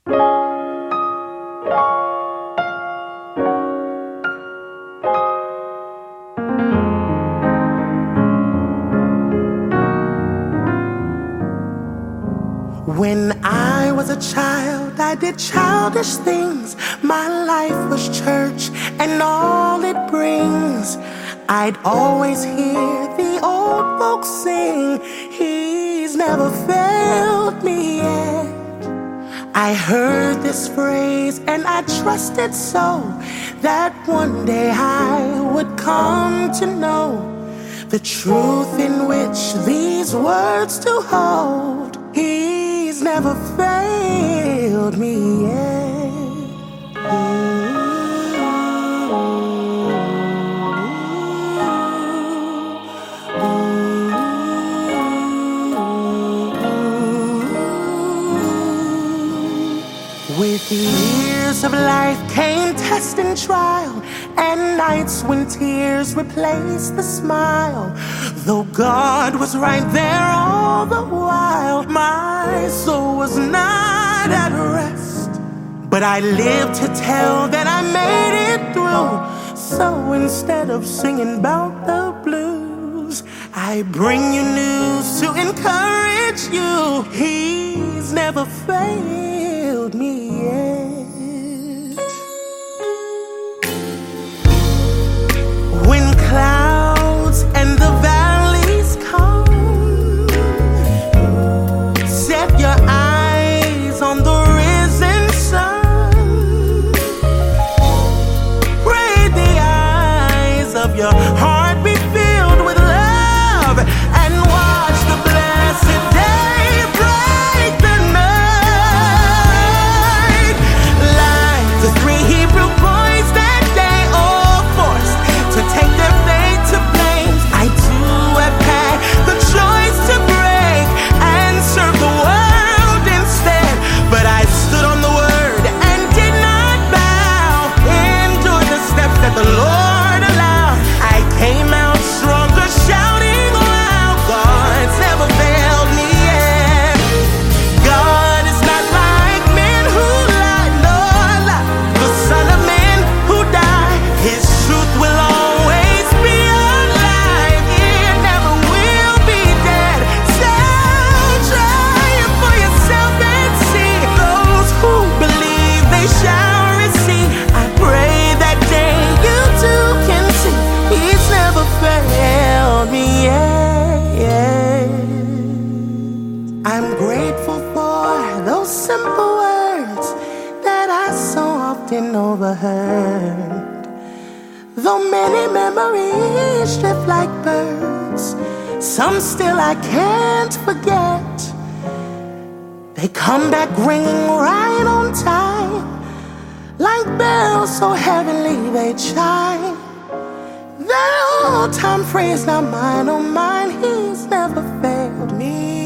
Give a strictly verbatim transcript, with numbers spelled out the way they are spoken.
When I was a child, I did childish things. My life was church and all it brings. I'd always hear the old folks sing, He's never failed me yet. I heard this phrase and I trusted so that one day I would come to know the truth in which these words do hold. He's never failed me yet. Ooh, ooh. With the years of life came test and trial, and nights when tears replaced the smile. Though God was right there all the while, my soul was not at rest. But I lived to tell that I made it through. So instead of singing about the blues, I bring you news to encourage you. He's never failed me yet. When clouds and the valleys come, set your eyes on the risen sun. Pray the eyes of your heart be filled with love, and watch the blessed day break the night. Like the three Hebrew boys that day, all forced to take their fate to flames. I too have had the choice to break and serve the world instead, but I stood on the word and did not bow. Endured the steps that the Lord allowed. I came out stronger, shouting loud, God's never failed me yet. God is not like men who lie, nor like the son of man who died. His truth will always be alive. It never will be dead. So try it for yourself and see. Those who believe, they shall receive. I pray that day you too can see He's never failed me yet. I'm grateful for those simple words that I so often overheard. Though many memories drift like birds, some still I can't forget. They come back ringing right on time, like bells so heavenly they chime. That old time phrase, not mine, oh mine, He's never failed me